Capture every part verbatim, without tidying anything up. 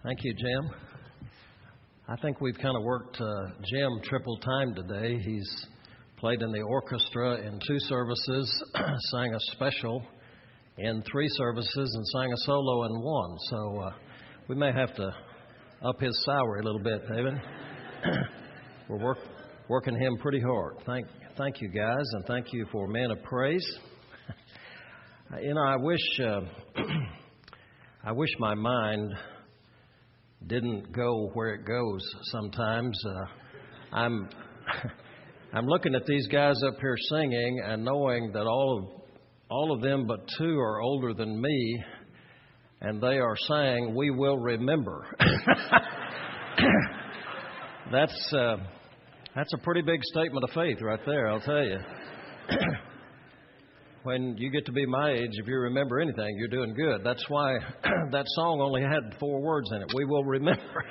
Thank you, Jim. I think we've kind of worked uh, Jim triple time today. He's played in the orchestra in two services, sang a special in three services, and sang a solo in one. So uh, we may have to up his salary a little bit, David. We're work, working him pretty hard. Thank, thank you, guys, and thank you for Men of Praise. You know, I wish, uh, I wish my mind didn't go where it goes sometimes. Uh, I'm I'm looking at these guys up here singing and knowing that all of all of them but two are older than me, and they are saying, "We will remember." that's uh, that's a pretty big statement of faith right there, I'll tell you. When you get to be my age, if you remember anything, you're doing good. That's why that song only had four words in it. We will remember.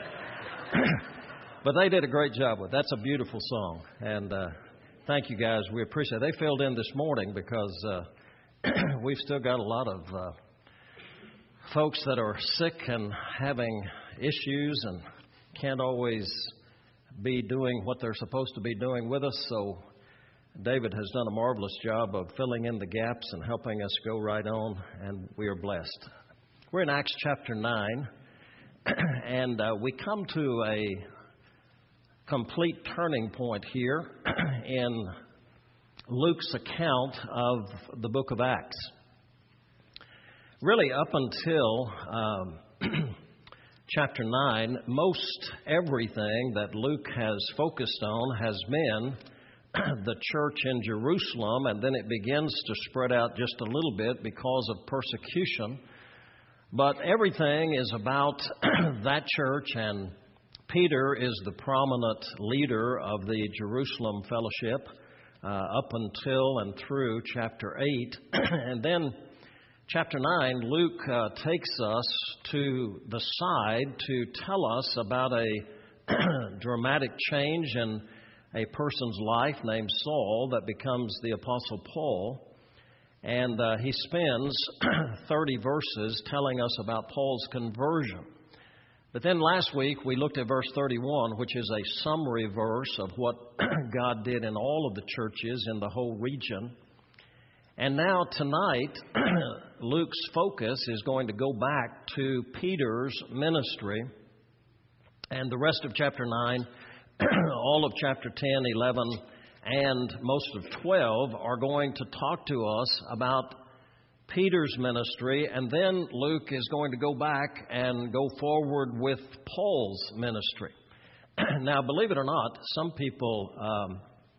But they did a great job with it. That's a beautiful song. And uh, thank you, guys. We appreciate it. They filled in this morning because uh, we've still got a lot of uh, folks that are sick and having issues and can't always be doing what they're supposed to be doing with us. So David has done a marvelous job of filling in the gaps and helping us go right on, and we are blessed. We're in Acts chapter nine, and uh, we come to a complete turning point here in Luke's account of the book of Acts. Really, up until um, chapter nine, most everything that Luke has focused on has been the church in Jerusalem, and then it begins to spread out just a little bit because of persecution. But everything is about that church, and Peter is the prominent leader of the Jerusalem fellowship uh, up until and through chapter eight. And then chapter nine, Luke uh, takes us to the side to tell us about a dramatic change in a person's life named Saul that becomes the Apostle Paul. And uh, he spends thirty verses telling us about Paul's conversion. But then last week we looked at verse thirty-one, which is a summary verse of what God did in all of the churches in the whole region. And now tonight, Luke's focus is going to go back to Peter's ministry. And the rest of chapter nine, all of chapter ten, eleven, and most of twelve are going to talk to us about Peter's ministry, and then Luke is going to go back and go forward with Paul's ministry. Now, believe it or not, some people, um,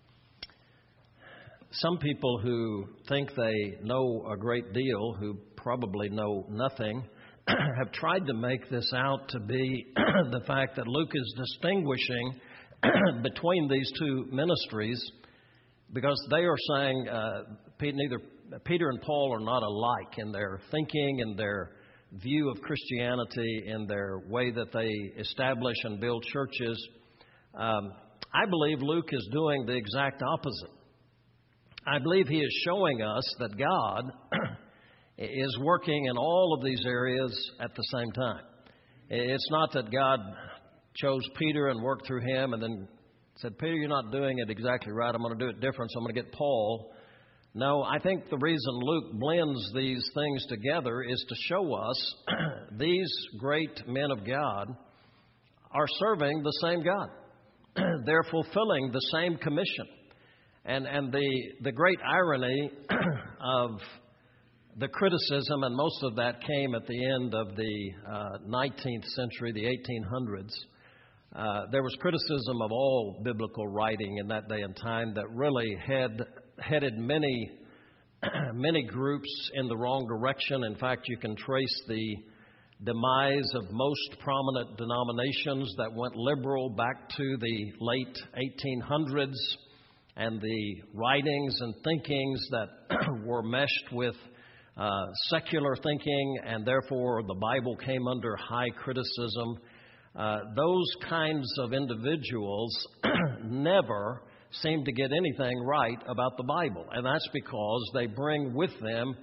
some people who think they know a great deal, who probably know nothing, have tried to make this out to be the fact that Luke is distinguishing between these two ministries, because they are saying uh, neither Peter and Paul are not alike in their thinking, in their view of Christianity, in their way that they establish and build churches. Um, I believe Luke is doing the exact opposite. I believe he is showing us that God is working in all of these areas at the same time. It's not that God chose Peter and worked through him and then said, Peter, you're not doing it exactly right. I'm going to do it different, so I'm going to get Paul. No, I think the reason Luke blends these things together is to show us these great men of God are serving the same God. They're fulfilling the same commission. And and the, the great irony of the criticism, and most of that came at the end of the uh, nineteenth century, the eighteen hundreds, Uh, there was criticism of all biblical writing in that day and time that really had headed many, many groups in the wrong direction. In fact, you can trace the demise of most prominent denominations that went liberal back to the late eighteen hundreds, and the writings and thinkings that were meshed with uh, secular thinking, and therefore the Bible came under high criticism. Uh, those kinds of individuals never seem to get anything right about the Bible. And that's because they bring with them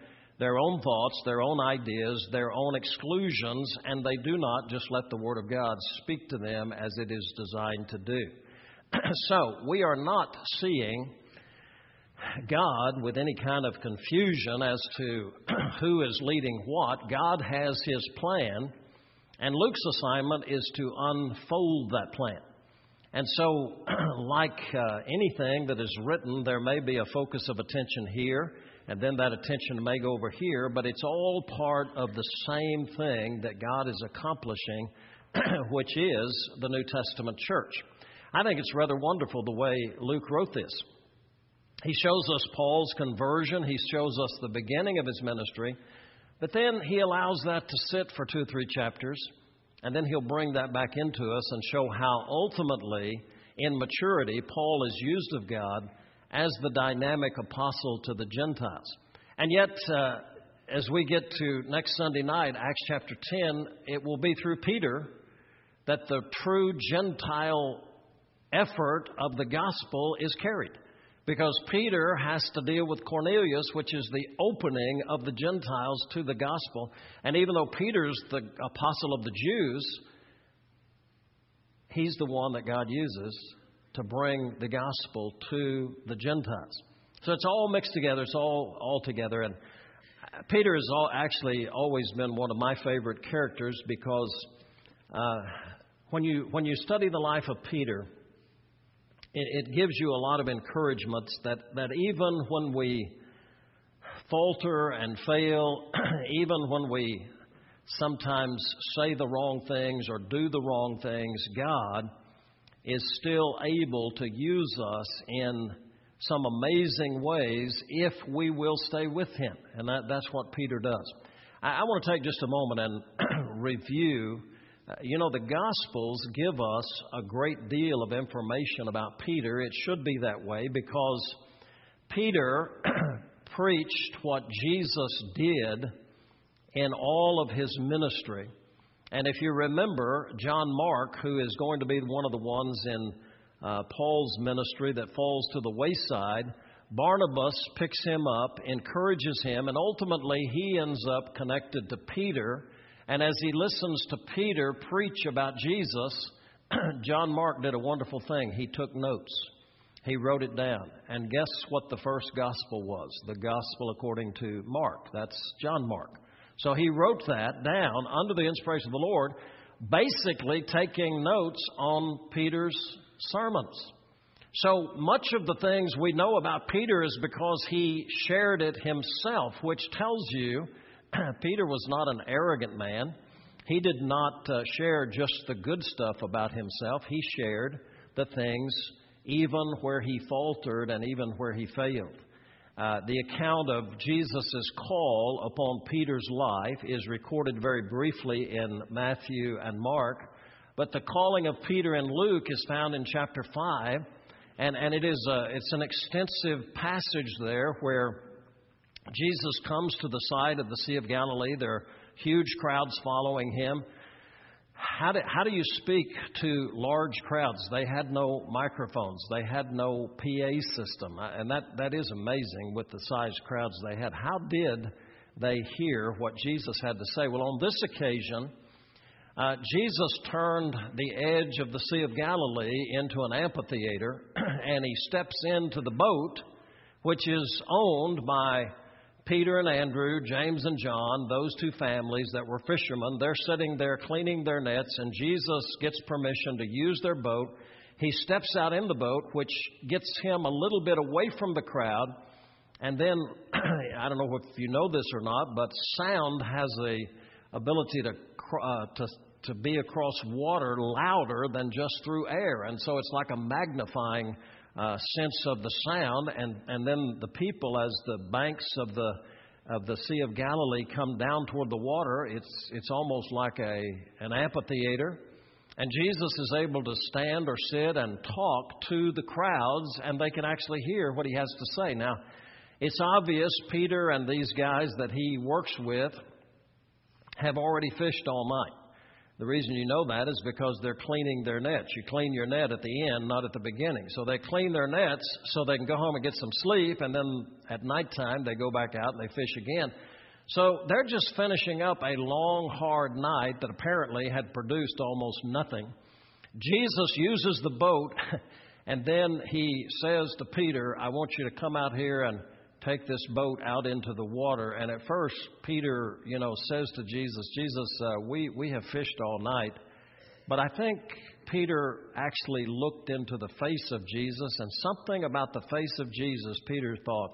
their own thoughts, their own ideas, their own exclusions, and they do not just let the Word of God speak to them as it is designed to do. So we are not seeing God with any kind of confusion as to who is leading what. God has His plan, and Luke's assignment is to unfold that plan. And so, like uh, anything that is written, there may be a focus of attention here, and then that attention may go over here, but it's all part of the same thing that God is accomplishing, which is the New Testament church. I think it's rather wonderful the way Luke wrote this. He shows us Paul's conversion. He shows us the beginning of his ministry. But then he allows that to sit for two or three chapters. And then he'll bring that back into us and show how ultimately, in maturity, Paul is used of God as the dynamic apostle to the Gentiles. And yet, uh, as we get to next Sunday night, Acts chapter ten, it will be through Peter that the true Gentile effort of the gospel is carried. Because Peter has to deal with Cornelius, which is the opening of the Gentiles to the gospel. And even though Peter's the apostle of the Jews, he's the one that God uses to bring the gospel to the Gentiles. So it's all mixed together. It's all, all together. And Peter has all, actually always been one of my favorite characters because uh, when you when you study the life of Peter, it gives you a lot of encouragement that, that even when we falter and fail, even when we sometimes say the wrong things or do the wrong things, God is still able to use us in some amazing ways if we will stay with Him. And that, that's what Peter does. I, I want to take just a moment and review. Uh, you know, the Gospels give us a great deal of information about Peter. It should be that way because Peter preached what Jesus did in all of His ministry. And if you remember, John Mark, who is going to be one of the ones in uh, Paul's ministry that falls to the wayside, Barnabas picks him up, encourages him, and ultimately he ends up connected to Peter. And as he listens to Peter preach about Jesus, John Mark did a wonderful thing. He took notes. He wrote it down. And guess what the first gospel was? The gospel according to Mark. That's John Mark. So he wrote that down under the inspiration of the Lord, basically taking notes on Peter's sermons. So much of the things we know about Peter is because he shared it himself, which tells you Peter was not an arrogant man. He did not uh, share just the good stuff about himself. He shared the things even where he faltered and even where he failed. Uh, the account of Jesus' call upon Peter's life is recorded very briefly in Matthew and Mark. But the calling of Peter in Luke is found in chapter five. And, and it is a, it's an extensive passage there where Jesus comes to the side of the Sea of Galilee. There are huge crowds following him. How do, how do you speak to large crowds? They had no microphones. They had no P A system. And that, that is amazing with the size crowds they had. How did they hear what Jesus had to say? Well, on this occasion, uh, Jesus turned the edge of the Sea of Galilee into an amphitheater, and he steps into the boat, which is owned by Peter and Andrew, James and John, those two families that were fishermen. They're sitting there cleaning their nets, and Jesus gets permission to use their boat. He steps out in the boat, which gets him a little bit away from the crowd. And then, I don't know if you know this or not, but sound has a ability to uh, to to be across water louder than just through air. And so it's like a magnifying Uh, sense of the sound, and, and then the people, as the banks of the of the Sea of Galilee come down toward the water, it's it's almost like a an amphitheater, and Jesus is able to stand or sit and talk to the crowds, and they can actually hear what he has to say. Now, it's obvious Peter and these guys that he works with have already fished all night. The reason you know that is because they're cleaning their nets. You clean your net at the end, not at the beginning. So they clean their nets so they can go home and get some sleep, and then at nighttime they go back out and they fish again. So they're just finishing up a long, hard night that apparently had produced almost nothing. Jesus uses the boat, and then he says to Peter, I want you to come out here and take this boat out into the water. And at first, Peter, you know, says to Jesus, Jesus, uh, we, we have fished all night. But I think Peter actually looked into the face of Jesus, and something about the face of Jesus, Peter thought,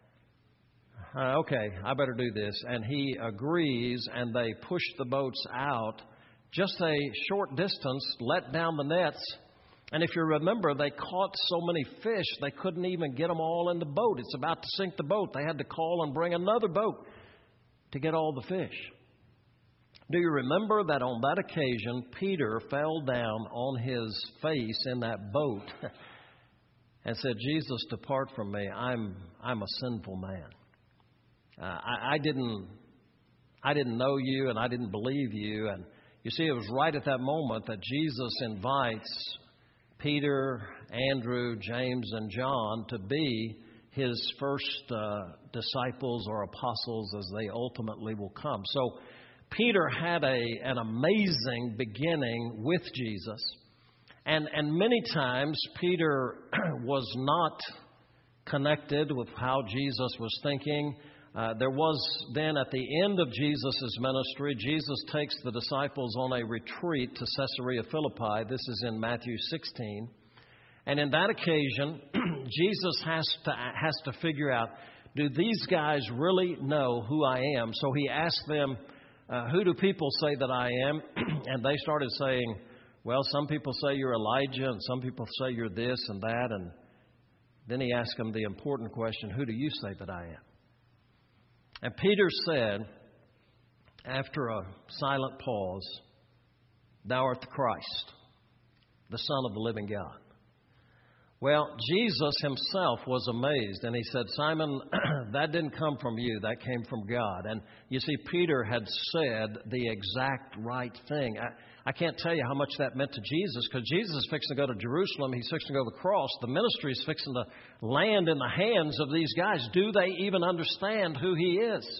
uh, okay, I better do this. And he agrees, and they push the boats out just a short distance, let down the nets. And if you remember, they caught so many fish, they couldn't even get them all in the boat. It's about to sink the boat. They had to call and bring another boat to get all the fish. Do you remember that on that occasion, Peter fell down on his face in that boat and said, Jesus, depart from me. I'm I'm a sinful man. Uh, I, I didn't I didn't know you, and I didn't believe you. And you see, it was right at that moment that Jesus invites Peter, Andrew, James, and John to be his first uh, disciples or apostles as they ultimately will come. So Peter had a an amazing beginning with Jesus. And, and many times Peter was not connected with how Jesus was thinking. Uh, there was then at the end of Jesus' ministry, Jesus takes the disciples on a retreat to Caesarea Philippi. This is in Matthew sixteen. And in that occasion, Jesus has to, has to figure out, do these guys really know who I am? So he asked them, uh, who do people say that I am? And they started saying, well, some people say you're Elijah, and some people say you're this and that. And then he asked them the important question, who do you say that I am? And Peter said, after a silent pause, thou art the Christ, the Son of the living God. Well, Jesus himself was amazed, and he said, Simon, that didn't come from you, that came from God. And you see, Peter had said the exact right thing. I, I can't tell you how much that meant to Jesus, because Jesus is fixing to go to Jerusalem, he's fixing to go to the cross. The ministry is fixing to land in the hands of these guys. Do they even understand who he is?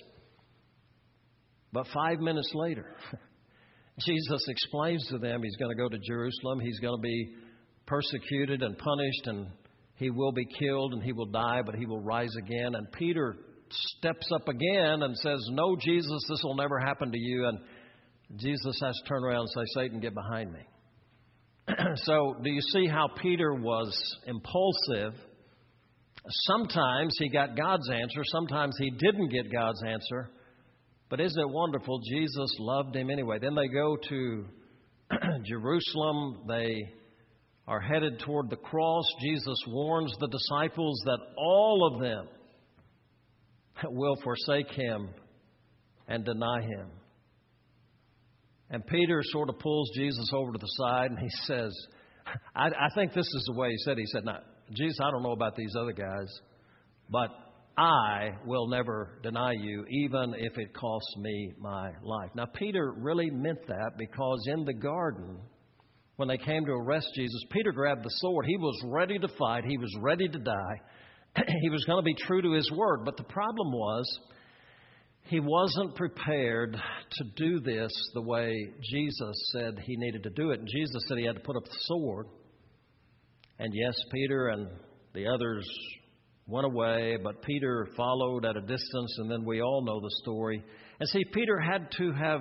But five minutes later, Jesus explains to them he's going to go to Jerusalem, he's going to be persecuted and punished, and he will be killed and he will die, but he will rise again. And Peter steps up again and says, no, Jesus, this will never happen to you. And Jesus has to turn around and say, Satan, get behind me. So do you see how Peter was impulsive? Sometimes he got God's answer. Sometimes he didn't get God's answer. But isn't it wonderful? Jesus loved him anyway. Then they go to Jerusalem. They are headed toward the cross. Jesus warns the disciples that all of them will forsake him and deny him. And Peter sort of pulls Jesus over to the side and he says, I, I think this is the way he said it. He said, now, Jesus, I don't know about these other guys, but I will never deny you, even if it costs me my life. Now, Peter really meant that, because in the garden, when they came to arrest Jesus, Peter grabbed the sword. He was ready to fight. He was ready to die. He was going to be true to his word. But the problem was, he wasn't prepared to do this the way Jesus said he needed to do it. And Jesus said he had to put up the sword. And yes, Peter and the others went away, but Peter followed at a distance, and then we all know the story. And see, Peter had to have,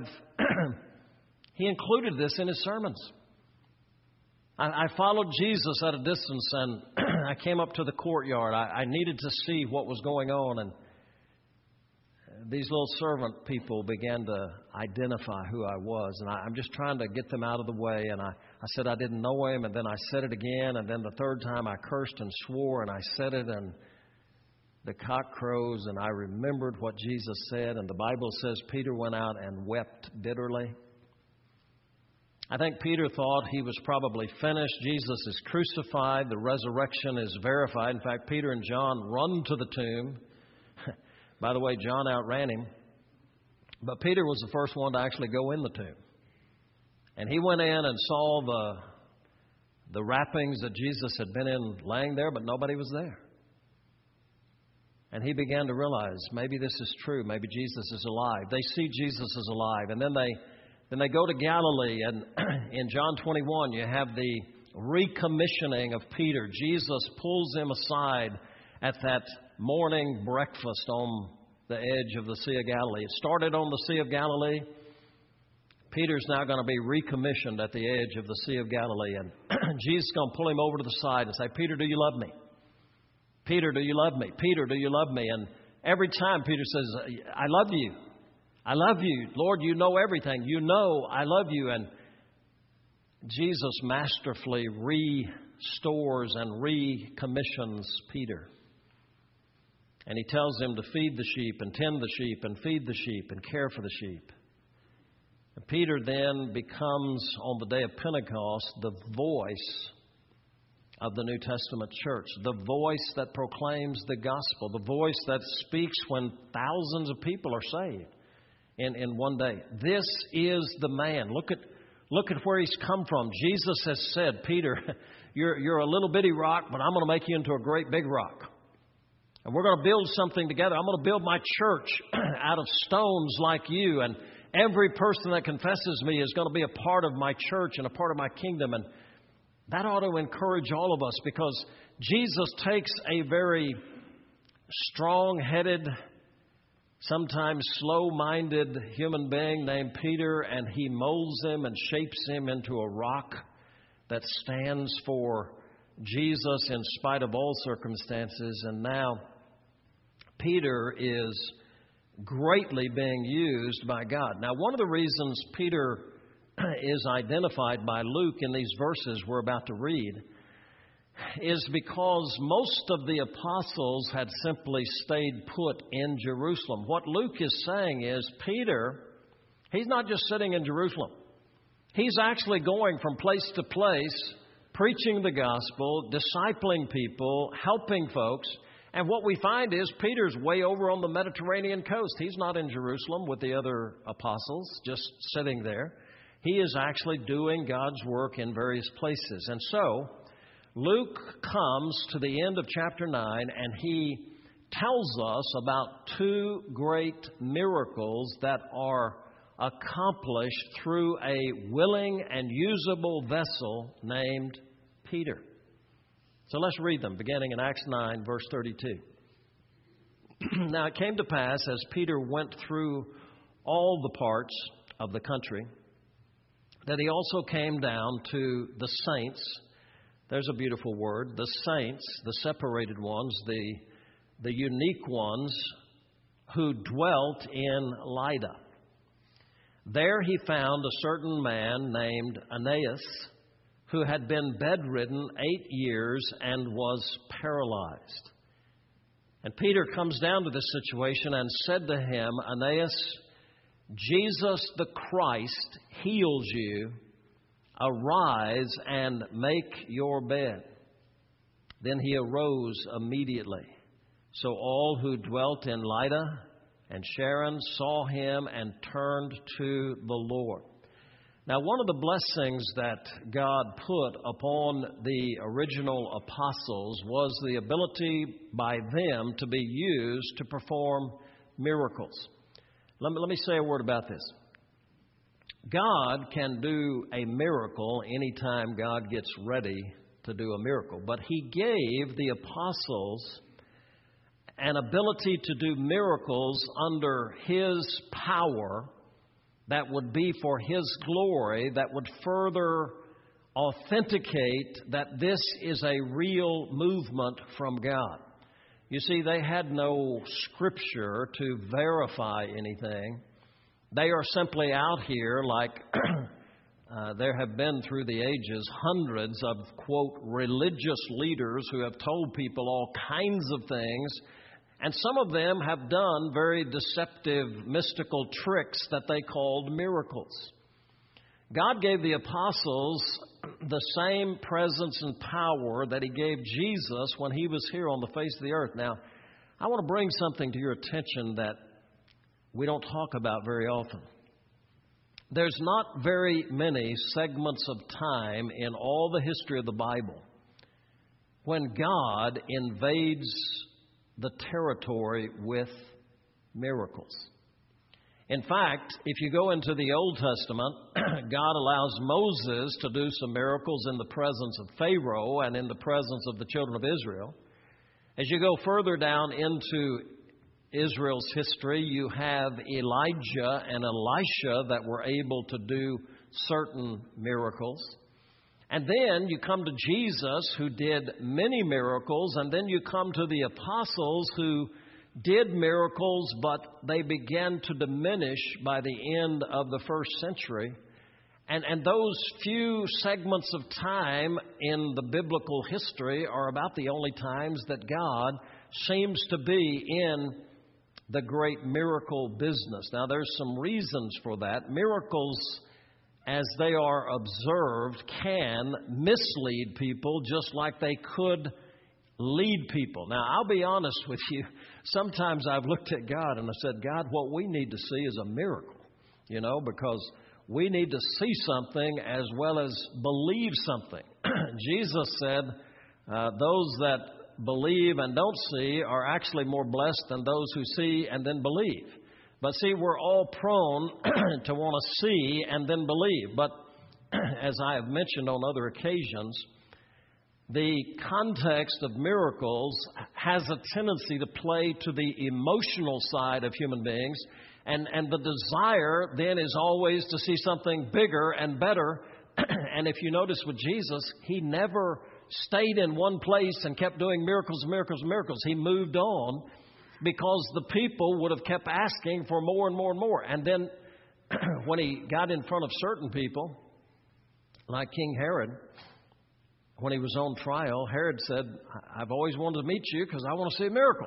he included this in his sermons. I, I followed Jesus at a distance, and I came up to the courtyard. I, I needed to see what was going on, and these little servant people began to identify who I was, and I, I'm just trying to get them out of the way. And I, I said I didn't know him, and then I said it again, and then the third time I cursed and swore, and I said it, and the cock crows, and I remembered what Jesus said, and the Bible says Peter went out and wept bitterly. I think Peter thought he was probably finished. Jesus is crucified. The resurrection is verified. In fact, Peter and John run to the tomb. By the way, John outran him. But Peter was the first one to actually go in the tomb. And he went in and saw the, the wrappings that Jesus had been in laying there, but nobody was there. And he began to realize maybe this is true. Maybe Jesus is alive. They see Jesus is alive. And then they then they go to Galilee. And in John twenty-one, you have the recommissioning of Peter. Jesus pulls him aside at that morning breakfast on the edge of the Sea of Galilee. It started on the Sea of Galilee. Peter's now going to be recommissioned at the edge of the Sea of Galilee. And Jesus is going to pull him over to the side and say, Peter, do you love me? Peter, do you love me? Peter, do you love me? And every time Peter says, I love you. I love you. Lord, you know everything. You know I love you. And Jesus masterfully restores and recommissions Peter. And he tells him to feed the sheep and tend the sheep and feed the sheep and care for the sheep. And Peter then becomes, on the day of Pentecost, the voice of the New Testament church, the voice that proclaims the gospel, the voice that speaks when thousands of people are saved in, in one day. This is the man. Look at look at where he's come from. Jesus has said, Peter, you're, you're a little bitty rock, but I'm going to make you into a great big rock. And we're going to build something together. I'm going to build my church out of stones like you. And every person that confesses me is going to be a part of my church and a part of my kingdom. And that ought to encourage all of us, because Jesus takes a very strong-headed, sometimes slow-minded human being named Peter, and he molds him and shapes him into a rock that stands for Jesus in spite of all circumstances. And now Peter is greatly being used by God. Now, one of the reasons Peter is identified by Luke in these verses we're about to read is because most of the apostles had simply stayed put in Jerusalem. What Luke is saying is Peter, he's not just sitting in Jerusalem. He's actually going from place to place, preaching the gospel, discipling people, helping folks. And what we find is Peter's way over on the Mediterranean coast. He's not in Jerusalem with the other apostles, just sitting there. He is actually doing God's work in various places. And so Luke comes to the end of chapter nine, and he tells us about two great miracles that are accomplished through a willing and usable vessel named Peter. So let's read them, beginning in Acts nine, verse thirty-two. Now it came to pass, as Peter went through all the parts of the country, that he also came down to the saints. There's a beautiful word. The saints, the separated ones, the, the unique ones who dwelt in Lydda. There he found a certain man named Aeneas, who had been bedridden eight years and was paralyzed. And Peter comes down to this situation and said to him, Aeneas, Jesus the Christ heals you. Arise and make your bed. Then he arose immediately. So all who dwelt in Lydda and Sharon saw him and turned to the Lord. Now, one of the blessings that God put upon the original apostles was the ability by them to be used to perform miracles. Let me, let me say a word about this. God can do a miracle anytime God gets ready to do a miracle. But He gave the apostles an ability to do miracles under His power that would be for His glory, that would further authenticate that this is a real movement from God. You see, they had no scripture to verify anything. They are simply out here like uh, there have been through the ages hundreds of, quote, religious leaders who have told people all kinds of things. And some of them have done very deceptive, mystical tricks that they called miracles. God gave the apostles the same presence and power that He gave Jesus when He was here on the face of the earth. Now, I want to bring something to your attention that we don't talk about very often. There's not very many segments of time in all the history of the Bible when God invades the territory with miracles. In fact, if you go into the Old Testament, God allows Moses to do some miracles in the presence of Pharaoh and in the presence of the children of Israel. As you go further down into Israel's history, you have Elijah and Elisha that were able to do certain miracles. And then you come to Jesus, who did many miracles, and then you come to the apostles who did miracles, but they began to diminish by the end of the first century. And, and those few segments of time in the biblical history are about the only times that God seems to be in the great miracle business. Now, there's some reasons for that. Miracles, as they are observed, can mislead people just like they could lead people. Now, I'll be honest with you. Sometimes I've looked at God and I said, God, what we need to see is a miracle, you know, because we need to see something as well as believe something. Jesus said, uh, those that believe and don't see are actually more blessed than those who see and then believe. But see, we're all prone to want to see and then believe. But as I have mentioned on other occasions, the context of miracles has a tendency to play to the emotional side of human beings. And, and the desire then is always to see something bigger and better. And if you notice with Jesus, he never stayed in one place and kept doing miracles and miracles and miracles. He moved on because the people would have kept asking for more and more and more. And then when he got in front of certain people, like King Herod, when he was on trial, Herod said, I've always wanted to meet you because I want to see a miracle.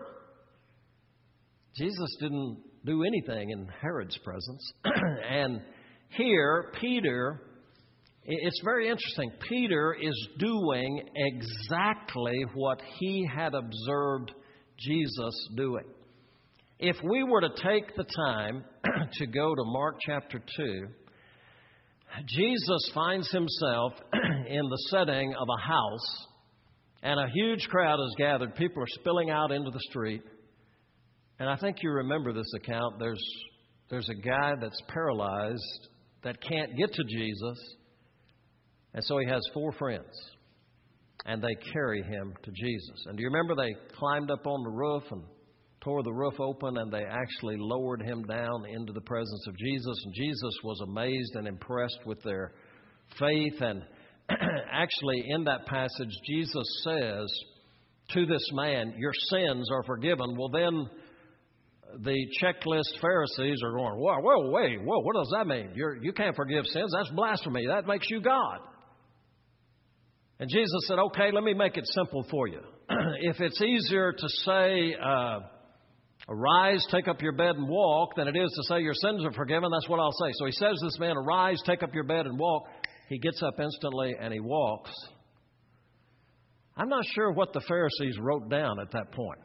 Jesus didn't do anything in Herod's presence. And here, Peter, it's very interesting. Peter is doing exactly what he had observed Jesus doing. If we were to take the time to go to Mark chapter two, Jesus finds himself in the setting of a house, and a huge crowd is gathered. People are spilling out into the street. And I think you remember this account. There's, there's a guy that's paralyzed that can't get to Jesus. And so he has four friends, and they carry him to Jesus. And do you remember they climbed up on the roof and tore the roof open, and they actually lowered him down into the presence of Jesus. And Jesus was amazed and impressed with their faith. And actually in that passage, Jesus says to this man, your sins are forgiven. Well, then the checklist Pharisees are going, whoa, whoa, wait, whoa, what does that mean? You're, you can't forgive sins. That's blasphemy. That makes you God. And Jesus said, okay, let me make it simple for you. If it's easier to say, uh, arise, take up your bed and walk, than it is to say your sins are forgiven, that's what I'll say. So he says to this man, arise, take up your bed and walk. He gets up instantly and he walks. I'm not sure what the Pharisees wrote down at that point.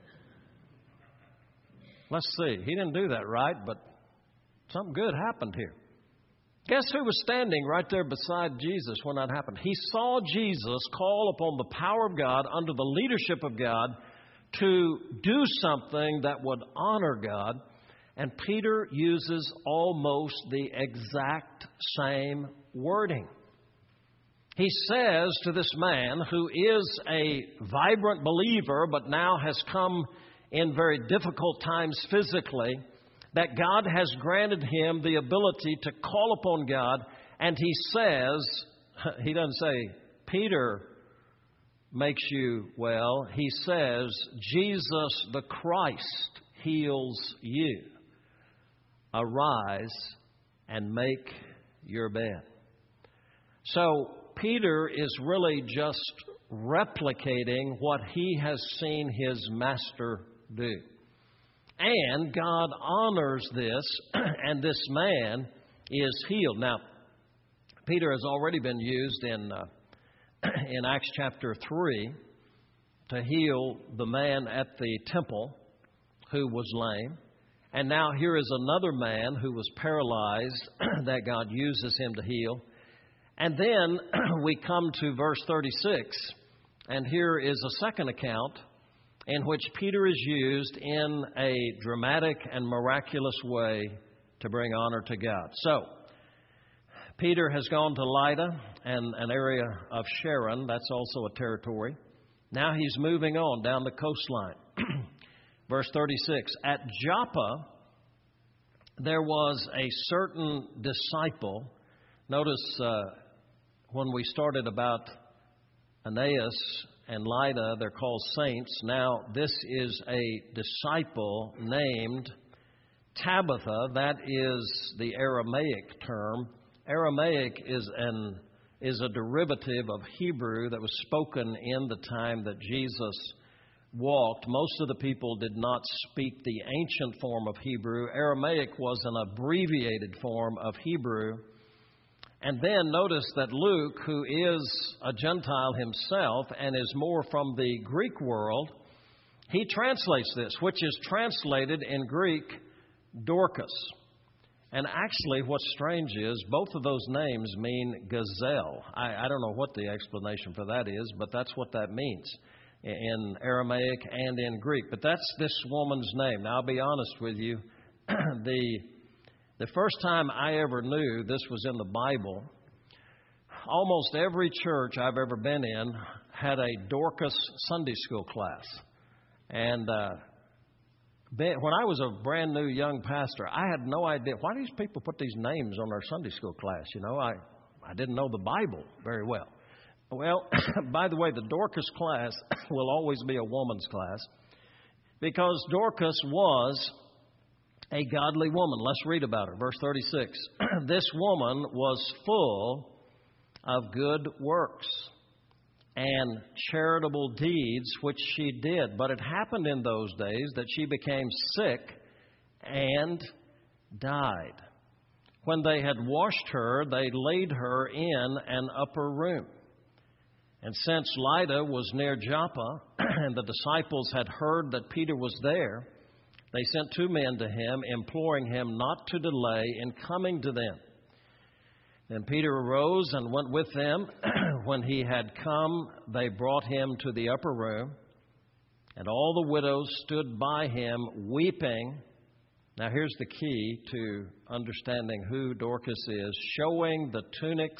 Let's see. He didn't do that right, but something good happened here. Guess who was standing right there beside Jesus when that happened? He saw Jesus call upon the power of God under the leadership of God to do something that would honor God. And Peter uses almost the exact same wording. He says to this man who is a vibrant believer but now has come in very difficult times physically, that God has granted him the ability to call upon God. And he says, he doesn't say, Peter makes you well. He says, Jesus the Christ heals you. Arise and make your bed. So Peter is really just replicating what he has seen his master do. And God honors this, and this man is healed. Now, Peter has already been used in uh, in Acts chapter three to heal the man at the temple who was lame. And now here is another man who was paralyzed that God uses him to heal. And then we come to verse thirty-six, and here is a second account in which Peter is used in a dramatic and miraculous way to bring honor to God. So, Peter has gone to Lydda and an area of Sharon. That's also a territory. Now he's moving on down the coastline. Verse thirty-six, at Joppa, there was a certain disciple. Notice uh, when we started about Aeneas and Lydda, they're called saints. Now this is a disciple named Tabitha. That is the Aramaic term. Aramaic is an is a derivative of Hebrew that was spoken in the time that Jesus walked. Most of the people did not speak the ancient form of Hebrew. Aramaic was an abbreviated form of Hebrew. And then notice that Luke, who is a Gentile himself and is more from the Greek world, he translates this, which is translated in Greek, Dorcas. And actually, what's strange is both of those names mean gazelle. I, I don't know what the explanation for that is, but that's what that means in Aramaic and in Greek. But that's this woman's name. Now, I'll be honest with you. the the first time I ever knew this was in the Bible, almost every church I've ever been in had a Dorcas Sunday school class. And uh, when I was a brand new young pastor, I had no idea why these people put these names on our Sunday school class. You know, I, I didn't know the Bible very well. Well, by the way, the Dorcas class will always be a woman's class because Dorcas was a godly woman. Let's read about her. Verse thirty-six. This woman was full of good works and charitable deeds which she did. But it happened in those days that she became sick and died. When they had washed her, they laid her in an upper room. And since Lydda was near Joppa, and the disciples had heard that Peter was there, they sent two men to him, imploring him not to delay in coming to them. Then Peter arose and went with them. When he had come, they brought him to the upper room, and all the widows stood by him, weeping. Now here's the key to understanding who Dorcas is, showing the tunics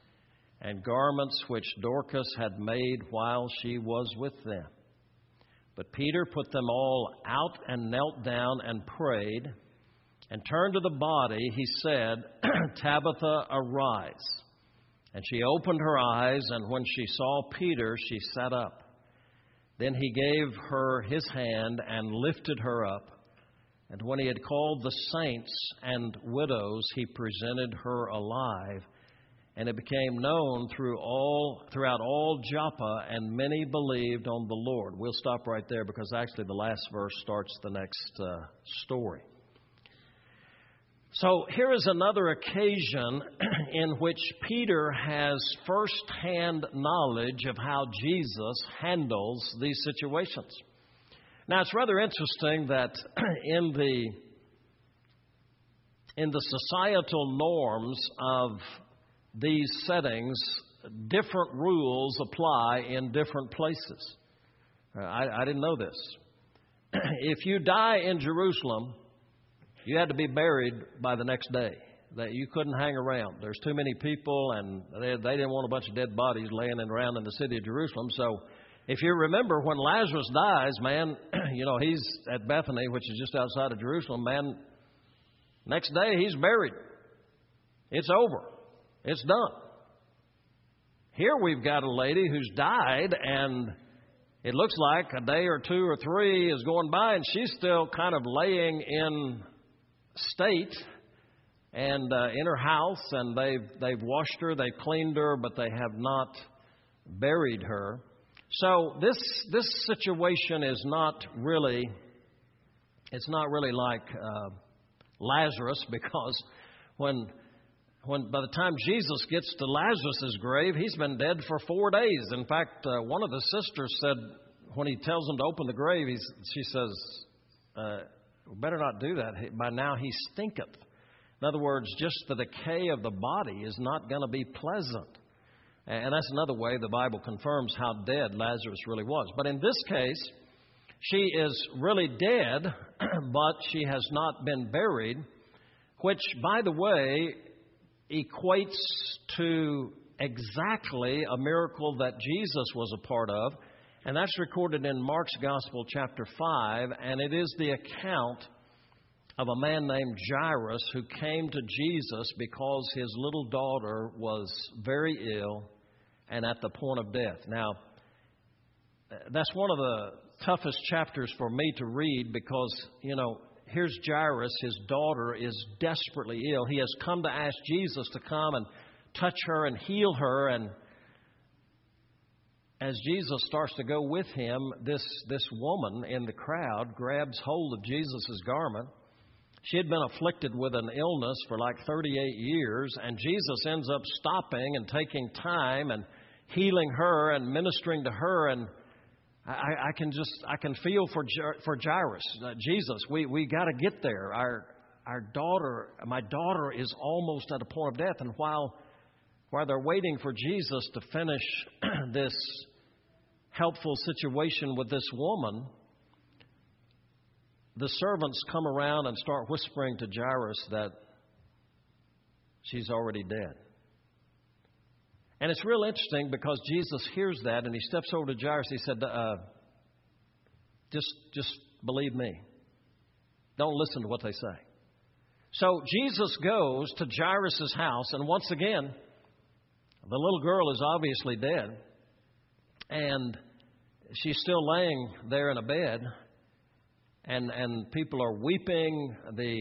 and garments which Dorcas had made while she was with them. But Peter put them all out and knelt down and prayed, and turned to the body, he said, Tabitha, arise. And she opened her eyes, and when she saw Peter, she sat up. Then he gave her his hand and lifted her up. And when he had called the saints and widows, he presented her alive. And it became known through all, throughout all Joppa, and many believed on the Lord. We'll stop right there because actually the last verse starts the next uh, story. So here is another occasion in which Peter has first-hand knowledge of how Jesus handles these situations. Now, it's rather interesting that in the in the societal norms of these settings, different rules apply in different places. I, I didn't know this. If you die in Jerusalem, you had to be buried by the next day. That you couldn't hang around. There's too many people, and they, they didn't want a bunch of dead bodies laying around in the city of Jerusalem. So if you remember when Lazarus dies, man, you know, he's at Bethany, which is just outside of Jerusalem, man, next day he's buried. It's over. It's done. Here we've got a lady who's died, and it looks like a day or two or three is going by, and she's still kind of laying in state and uh, in her house, and they've they've washed her, they've cleaned her, but they have not buried her. So this this situation is not really it's not really like uh, Lazarus, because when when by the time Jesus gets to Lazarus's grave, he's been dead for four days. In fact, uh, one of the sisters said when he tells them to open the grave, he's, she says, uh, "We better not do that. By now he stinketh." In other words, just the decay of the body is not going to be pleasant. And that's another way the Bible confirms how dead Lazarus really was. But in this case, She is really dead, but she has not been buried, which, by the way, equates to exactly a miracle that Jesus was a part of, and that's recorded in Mark's Gospel, chapter five, and it is the account of a man named Jairus who came to Jesus because his little daughter was very ill and at the point of death. Now, that's one of the toughest chapters for me to read because, you know, here's Jairus, his daughter is desperately ill. He has come to ask Jesus to come and touch her and heal her, and as Jesus starts to go with him, this, this woman in the crowd grabs hold of Jesus' garment. She had been afflicted with an illness for like thirty-eight years, and Jesus ends up stopping and taking time and healing her and ministering to her. And I, I can just, I can feel for for Jairus. Uh, Jesus, we, we got to get there. Our our daughter, my daughter is almost at a point of death. And while while they're waiting for Jesus to finish this helpful situation with this woman, the servants come around and start whispering to Jairus that she's already dead. And it's real interesting because Jesus hears that and he steps over to Jairus. He said, uh, just, just believe me. Don't listen to what they say. So Jesus goes to Jairus' house, and once again, the little girl is obviously dead, and she's still laying there in a bed, and and people are weeping. The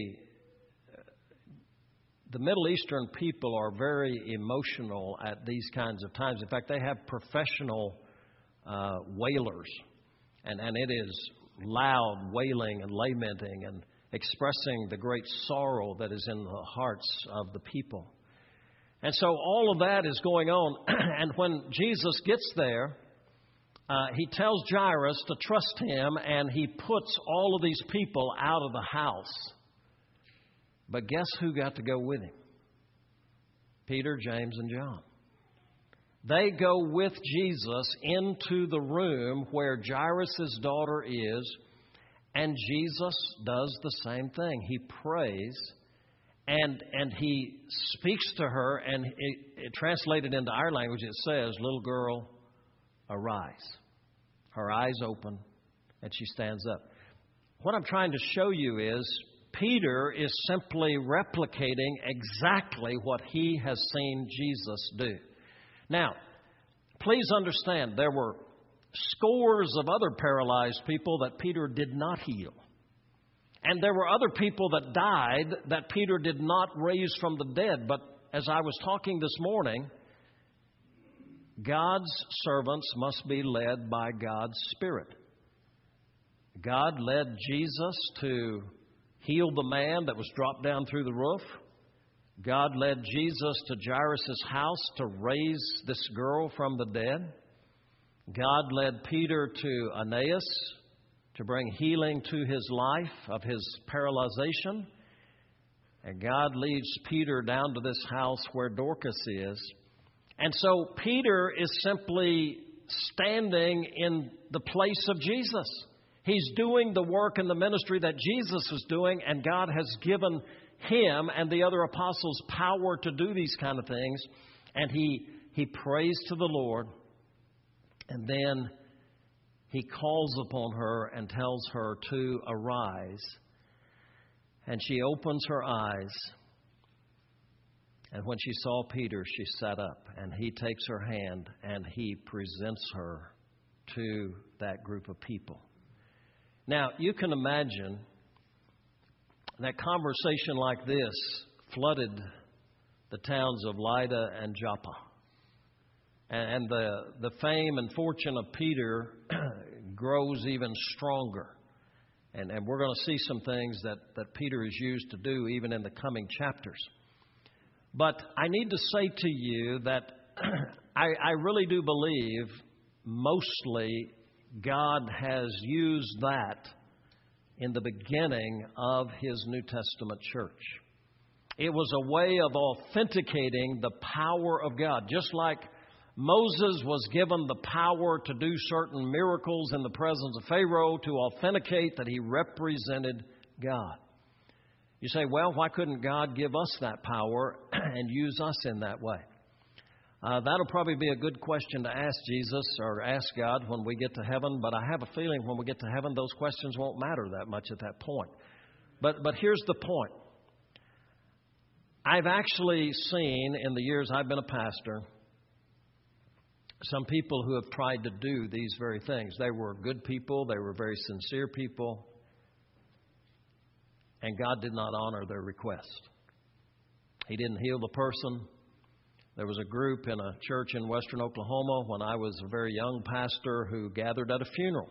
the Middle Eastern people are very emotional at these kinds of times. In fact, they have professional uh, wailers, and, and it is loud wailing and lamenting and expressing the great sorrow that is in the hearts of the people. And so all of that is going on. And when Jesus gets there, uh, he tells Jairus to trust him, and he puts all of these people out of the house. But guess who got to go with him? Peter, James, and John. They go with Jesus into the room where Jairus' daughter is, and Jesus does the same thing. He prays. And and he speaks to her, and it, it translated into our language, it says, "Little girl, arise." Her eyes open, and she stands up. What I'm trying to show you is Peter is simply replicating exactly what he has seen Jesus do. Now, please understand, there were scores of other paralyzed people that Peter did not heal. And there were other people that died that Peter did not raise from the dead. But as I was talking this morning, God's servants must be led by God's Spirit. God led Jesus to heal the man that was dropped down through the roof. God led Jesus to Jairus' house to raise this girl from the dead. God led Peter to Aeneas to bring healing to his life of his paralyzation. And God leads Peter down to this house where Dorcas is. And so Peter is simply standing in the place of Jesus. He's doing the work and the ministry that Jesus was doing, and God has given him and the other apostles power to do these kind of things. And he, he prays to the Lord, and then he calls upon her and tells her to arise. And she opens her eyes. And when she saw Peter, she sat up. And he takes her hand and he presents her to that group of people. Now, you can imagine that conversation like this flooded the towns of Lydda and Joppa. And the, the fame and fortune of Peter grows even stronger. And, and we're going to see some things that, that Peter is used to do even in the coming chapters. But I need to say to you that I, I really do believe mostly God has used that in the beginning of His New Testament church. It was a way of authenticating the power of God. Just like Moses was given the power to do certain miracles in the presence of Pharaoh to authenticate that he represented God. You say, well, why couldn't God give us that power and use us in that way? Uh, that'll probably be a good question to ask Jesus or ask God when we get to heaven, but I have a feeling when we get to heaven, those questions won't matter that much at that point. But, but here's the point. I've actually seen in the years I've been a pastor some people who have tried to do these very things. They were good people. They were very sincere people. And God did not honor their request. He didn't heal the person. There was a group in a church in western Oklahoma when I was a very young pastor who gathered at a funeral.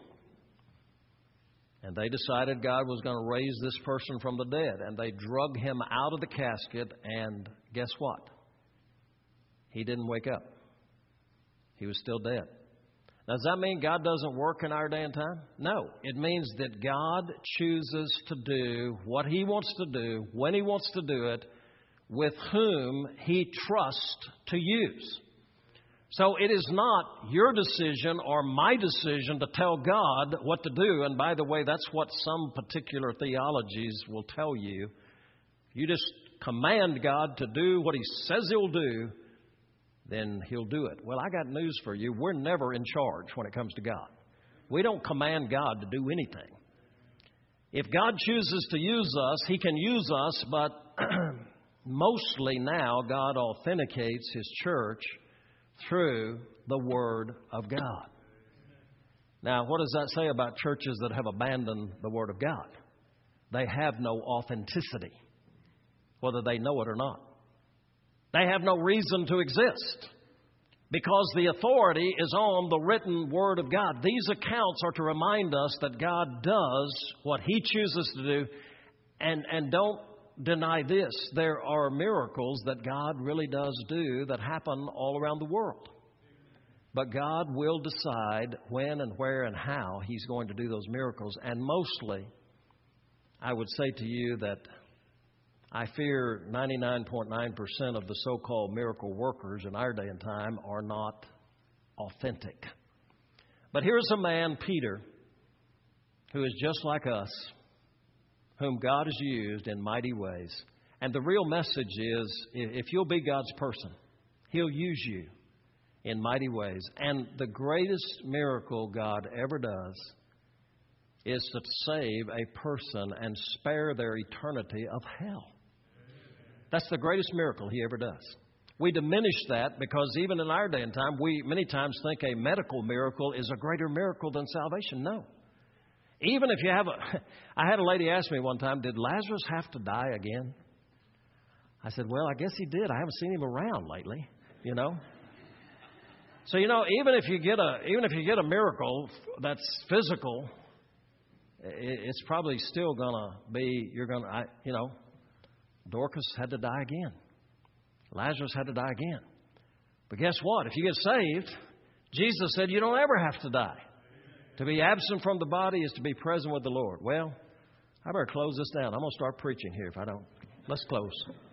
And they decided God was going to raise this person from the dead. And they drug him out of the casket, and guess what? He didn't wake up. He was still dead. Now, does that mean God doesn't work in our day and time? No. It means that God chooses to do what He wants to do, when He wants to do it, with whom He trusts to use. So it is not your decision or my decision to tell God what to do. And by the way, that's what some particular theologies will tell you. You just command God to do what He says He'll do, then He'll do it. Well, I got news for you. We're never in charge when it comes to God. We don't command God to do anything. If God chooses to use us, He can use us, but mostly now God authenticates His church through the Word of God. Now, what does that say about churches that have abandoned the Word of God? They have no authenticity, whether they know it or not. They have no reason to exist because the authority is on the written Word of God. These accounts are to remind us that God does what He chooses to do. And, and don't deny this. There are miracles that God really does do that happen all around the world. But God will decide when and where and how He's going to do those miracles. And mostly, I would say to you that I fear ninety-nine point nine percent of the so-called miracle workers in our day and time are not authentic. But here's a man, Peter, who is just like us, whom God has used in mighty ways. And the real message is, if you'll be God's person, He'll use you in mighty ways. And the greatest miracle God ever does is to save a person and spare their eternity of hell. That's the greatest miracle He ever does. We diminish that because even in our day and time, we many times think a medical miracle is a greater miracle than salvation. No. Even if you have a... I had a lady ask me one time, did Lazarus have to die again? I said, well, I guess he did. I haven't seen him around lately, you know. So, you know, even if you get a even if you get a miracle that's physical, it's probably still going to be, you're going to, you know, Dorcas had to die again. Lazarus had to die again. But guess what? If you get saved, Jesus said you don't ever have to die. To be absent from the body is to be present with the Lord. Well, I better close this down. I'm going to start preaching here if I don't. Let's close.